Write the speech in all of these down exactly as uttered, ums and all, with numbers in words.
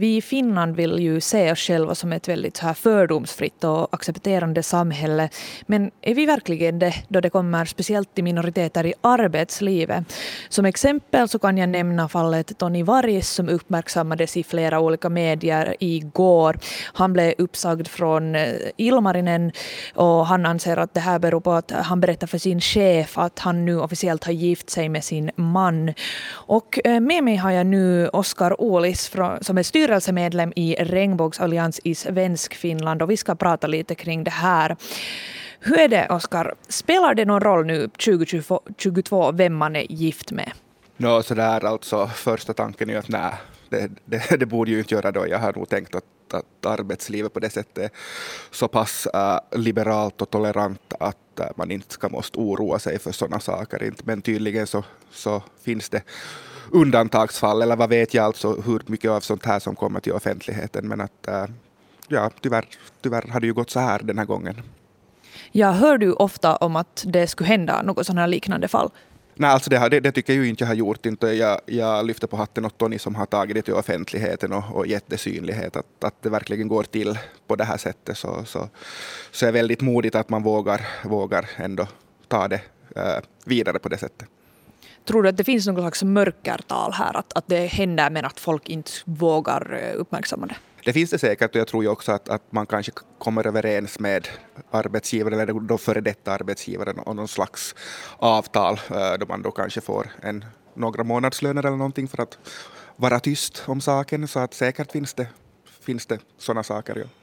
vi i Finland vill ju se oss själva som ett väldigt så här fördomsfritt och accepterande samhälle. Men är vi verkligen det då det kommer speciellt till minoriteter i arbetslivet? Som exempel så kan jag nämna fallet Toni Varis som uppmärksammades i flera olika medier igår. Han blev uppsagd från Ilmarinen och han anser att det här beror på att han berättar för sin chef att han nu officiellt har gift sig med sin man. Och med mig har jag nu Oskar Ålis som är styrelsemedlem i Regnbågsallians i Svensk Finland och vi ska prata lite kring det här. Hur är det, Oskar? Spelar det någon roll nu tjugo tjugotvå vem man är gift med? No, så där alltså första tanken är att nej, det, det, det borde ju inte göra då. Jag har nog tänkt att, att arbetslivet på det sättet är så pass uh, liberalt och tolerant att uh, man inte ska måste oroa sig för sådana saker. Men tydligen så, så finns det undantagsfall, eller vad vet jag alltså hur mycket av sånt här som kommer till offentligheten. Men att uh, ja, tyvärr, tyvärr har det ju gått så här den här gången. Jag hör du ofta om att det skulle hända något sådana här liknande fall? Nej, alltså det, det, det tycker jag ju inte jag har gjort. Inte. Jag, jag lyfter på hatten åt Toni som har tagit det till offentligheten och, och gett det synlighet. Att, att det verkligen går till på det här sättet. Så, så, så är det väldigt modigt att man vågar, vågar ändå ta det uh, vidare på det sättet. Tror du att det finns någon slags mörkertal här? Att, att det händer men att folk inte vågar uppmärksamma det? Det finns det säkert och jag tror ju också att, att man kanske kommer överens med arbetsgivaren eller då före detta arbetsgivaren om någon slags avtal då man då kanske får en, några månadslöner eller någonting för att vara tyst om saken. Så att säkert finns det, finns det sådana saker. Ja.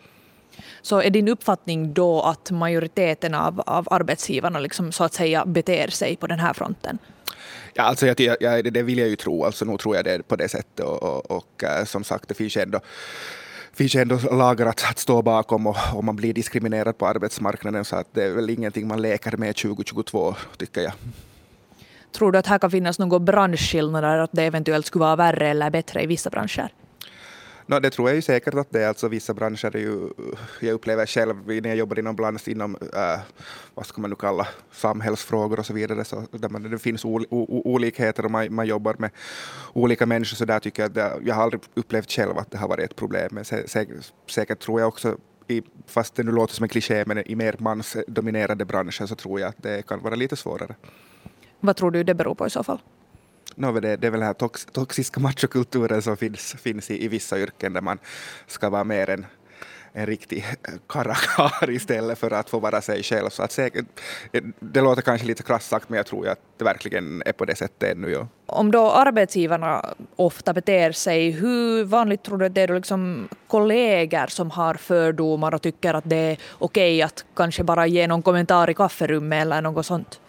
Så är din uppfattning då att majoriteten av, av arbetsgivarna liksom, så att säga beter sig på den här fronten? Ja, alltså jag, jag, det vill jag ju tro. Alltså, nu tror jag det på det sättet. Och, och, och som sagt, det finns ändå, finns ändå lagar att, att stå bakom och, och man blir diskriminerad på arbetsmarknaden. Så att det är väl ingenting man leker med tjugo tjugotvå, tycker jag. Tror du att här kan finnas några branschskillnader, att det eventuellt skulle vara värre eller bättre i vissa branscher? No, det tror jag ju säkert att det är. Alltså, vissa branscher är ju, jag upplever själv när jag jobbar inom bland inom äh, vad ska man nu kalla samhällsfrågor och så vidare, så där man, det finns ol, o, olikheter och man, man jobbar med olika människor, så där tycker jag att det, jag har aldrig upplevt själv att det har varit ett problem. Men sä, säkert, säkert tror jag också, i, fast det nu låter som en kliché, men i mer mansdominerade branscher så tror jag att det kan vara lite svårare. Vad tror du det beror på i så fall? No, det, det är väl den här tox, toxiska machokulturen som finns, finns i, i vissa yrken där man ska vara mer en, en riktig karakär istället för att få vara sig själv. Så att säkert, det låter kanske lite krasst sagt, men jag tror att det verkligen är på det sättet ännu. Ja. Om då arbetsgivarna ofta beter sig, hur vanligt tror du att det är då liksom kollegor som har fördomar och tycker att det är okej att kanske bara ge någon kommentar i kafferummet eller något sånt?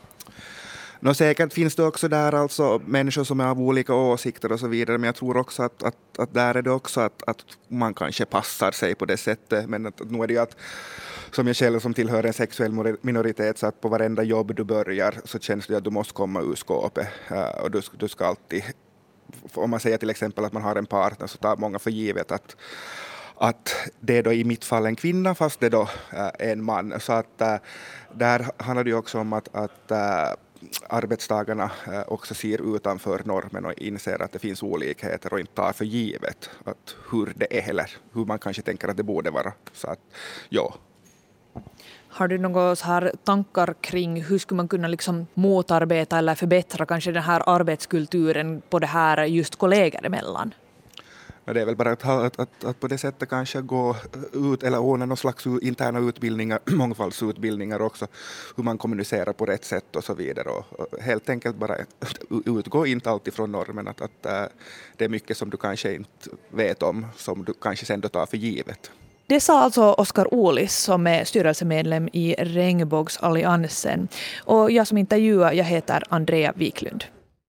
No, säkert finns det också där alltså människor som är av olika åsikter och så vidare, men jag tror också att, att, att där är det också att, att man kanske passar sig på det sättet. Men att, att nu är det ju att, som jag själv som tillhör en sexuell minoritet, så att på varenda jobb du börjar så känns det att du måste komma ur skåpet. Uh, och du, du ska alltid, om man säger till exempel att man har en partner, så tar många för givet att att det är då i mitt fall en kvinna fast det är då äh, en man. Så att äh, där handlar det ju också om att, att äh, arbetstagarna äh, också ser utanför normen och inser att det finns olikheter och inte tar för givet att hur det är eller hur man kanske tänker att det borde vara. Så att, ja. Har du några så här tankar kring hur skulle man kunna liksom motarbeta eller förbättra kanske den här arbetskulturen på det här just kollegor emellan? Det är väl bara att, att, att, att på det sättet kanske gå ut eller ordna någon slags interna utbildningar, mångfaldsutbildningar också, hur man kommunicerar på rätt sätt och så vidare. Och, och helt enkelt bara utgå inte alltid från normen, att, att äh, det är mycket som du kanske inte vet om, som du kanske sen då tar för givet. Det sa alltså Oskar Ålis som är styrelsemedlem i Regnbågsalliansen. Och jag som intervjuar, jag heter Andrea Wiklund.